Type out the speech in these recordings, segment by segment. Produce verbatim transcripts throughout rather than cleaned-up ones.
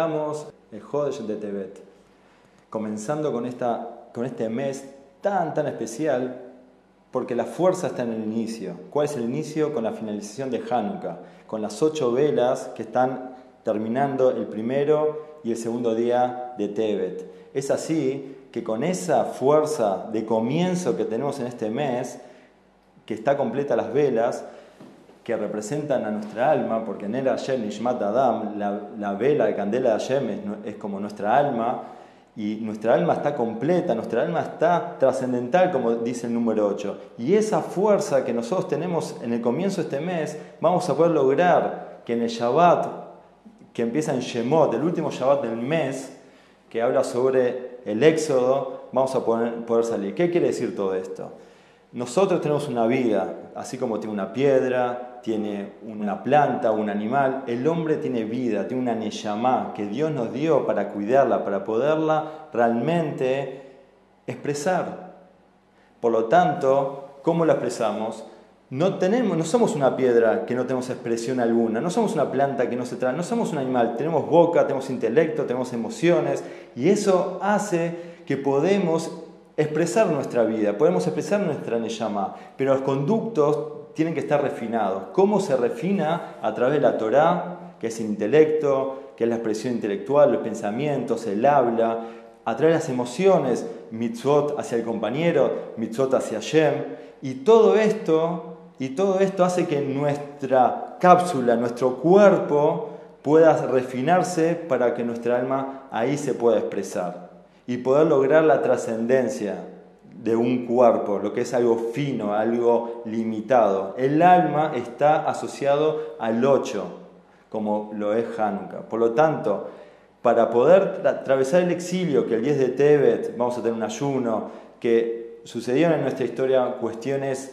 arrancamos el Jodesh de Tevet, comenzando con, esta, con este mes tan tan especial, porque la fuerza está en el inicio. ¿Cuál es el inicio? Con la finalización de Hanukkah, con las ocho velas que están terminando el primero y el segundo día de Tevet. Es así que con esa fuerza de comienzo que tenemos en este mes, que está completa las velas, que representan a nuestra alma, porque en el Hashem Nishmat Adam, la, la vela de candela de Hashem es, es como nuestra alma, y nuestra alma está completa, nuestra alma está trascendental, como dice el número ocho. Y esa fuerza que nosotros tenemos en el comienzo de este mes, vamos a poder lograr que en el Shabbat, que empieza en Shemot, el último Shabbat del mes, que habla sobre el Éxodo, vamos a poder, poder salir. ¿Qué quiere decir todo esto? Nosotros tenemos una vida, así como tiene una piedra, tiene una planta, un animal. El hombre tiene vida, tiene una neyamá que Dios nos dio para cuidarla, para poderla realmente expresar. Por lo tanto, ¿cómo la expresamos? No, tenemos, no somos una piedra que no tenemos expresión alguna, no somos una planta que no se trae, no somos un animal, tenemos boca, tenemos intelecto, tenemos emociones, y eso hace que podemos expresar nuestra vida, podemos expresar nuestra neyamá, pero los conductos tienen que estar refinados. ¿Cómo se refina? A través de la Torá, que es el intelecto, que es la expresión intelectual, los pensamientos, el habla, a través de las emociones, mitzvot hacia el compañero, mitzvot hacia Hashem, y todo esto, y todo esto hace que nuestra cápsula, nuestro cuerpo, pueda refinarse para que nuestra alma ahí se pueda expresar y poder lograr la trascendencia de un cuerpo, lo que es algo fino, algo limitado. El alma está asociado al ocho, como lo es Hanukkah. Por lo tanto, para poder atravesar el exilio, que el diez de Tevet vamos a tener un ayuno, que sucedieron en nuestra historia cuestiones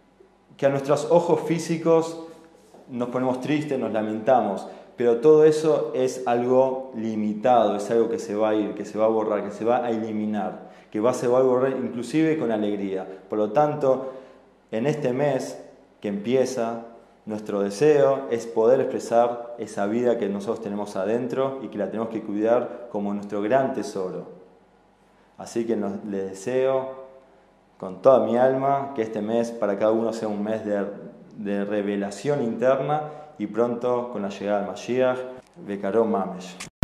que a nuestros ojos físicos nos ponemos tristes, nos lamentamos, pero todo eso es algo limitado, es algo que se va a ir, que se va a borrar, que se va a eliminar, que va, se va a borrar inclusive con alegría. Por lo tanto, en este mes que empieza, nuestro deseo es poder expresar esa vida que nosotros tenemos adentro y que la tenemos que cuidar como nuestro gran tesoro. Así que nos, les deseo con toda mi alma que este mes para cada uno sea un mes de, de revelación interna, y pronto, con la llegada del Mashiach, Bekaró Mamesh.